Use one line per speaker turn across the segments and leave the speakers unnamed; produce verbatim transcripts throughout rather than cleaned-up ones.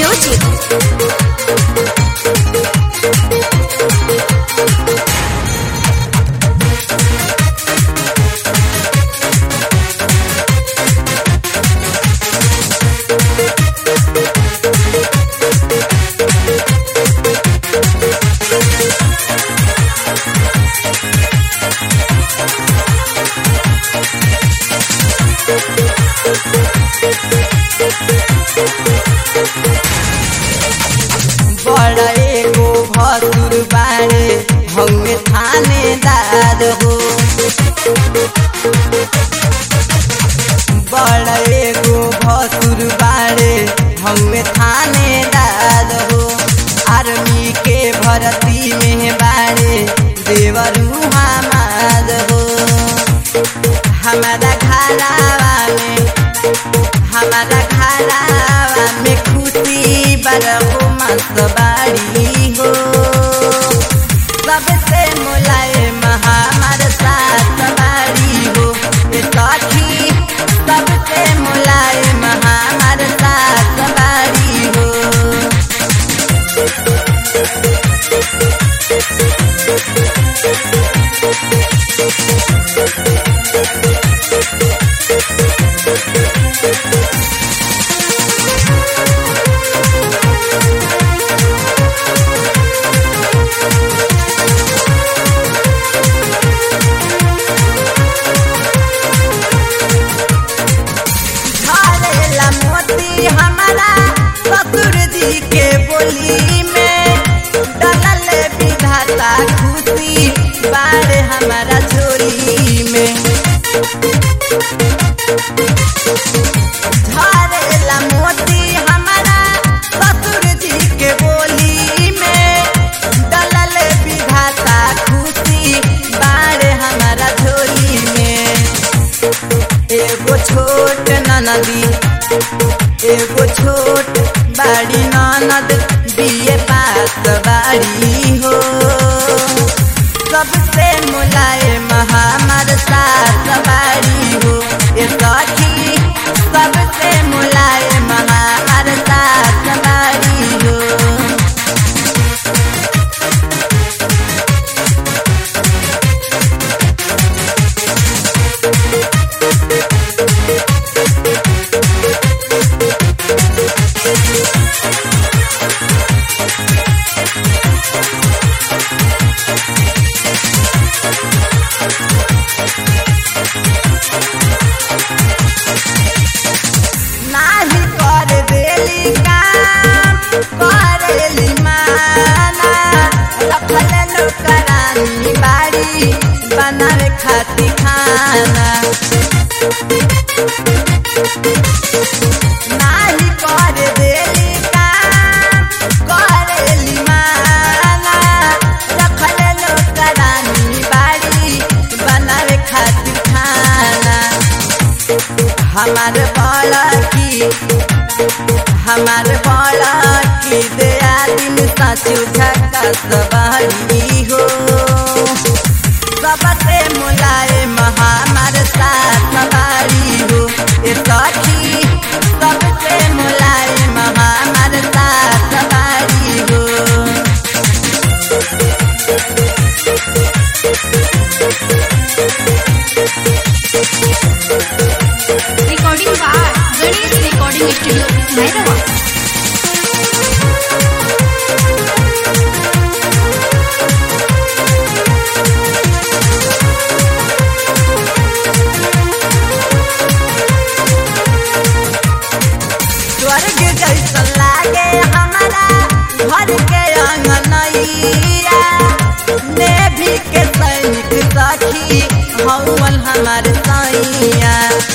Music.
बड़ा एगो भसुर बाड़े हमें थानेदार हो। बड़ा एगो भसुर बाड़े हमें थानेदार हो। आर्मी के भर्ती में बाड़े देवरू हमार हो। हमारा घरावा में हमारा घरावा में खुशी बरहो मसबाड़ी हो। सबसे मुलायम हमार साथ बाड़ी हो। सखी सबसे मुलायम हमार साथ बाड़ी हो। हमारा ससुर जी के बोली में डलल विधाता खुशी बार हमारा झोली में। झरेला मोती हमारा ससुर जी के बोली में डलल विधाता खुशी बार हमारा झोली में। एगो छोट ननदी एगो छोट बाड़ी ननद बीए पास बाड़ी हो। सबसे मुलायम हमार साथ बाड़ी हो। ए सखी सबसे मुलायम हमार साथ बाड़ी हो। नाही कर देली काम करेली माना। रखल नौकरानी बाड़ी बनावे खाती खाना। नाही कर देली काम करेली माना। रखल नौकरानी बाड़ी बनावे खाती खाना। हमार बड़ा की हमार बड़ा की दया दिन साचू झकास बाड़ी हो। सबसे मुलायम हमार साथ बाड़ी हो। ए सखी सबसे मुलायम हमार साथ बाड़ी हो।
रिकॉर्डिंग बार गणेश रिकॉर्डिंग स्टूडियो हैदराबाद।
स्वर्ग जैसा लागे हमारा घर के अंगनैया। नेभी के सैनिक सखी हौवन हमार सैया।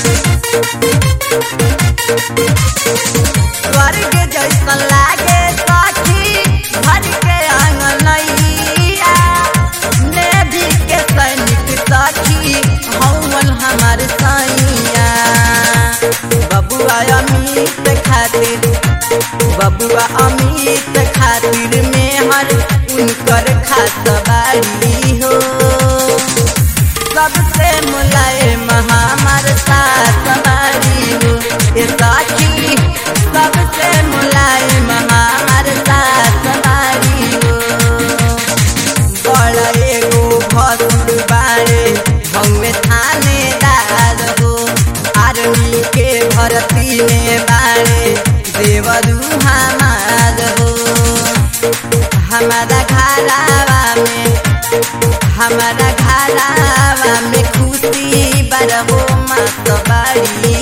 स्वर्ग जैसा लागे सखी घर के अंगनैया। नेभी के सैनिक सखी हौवन हमार सैया। बबुआ अमित खातिर बबुआ अमित खातिर में हर उनकर खास बाड़ी हो। सबसे मुलायम हमार साथ बाड़ी हो। ए सखी सबसे मुलायम हमार सास बारी हो। बड़ा एगो भसुर बारे हमें थानेदार हो। आर्मी के भर्ती में बारे देवरू हमार हो। हमारा घरावा में हमारा घरावा में खुशी बरहो मत बारी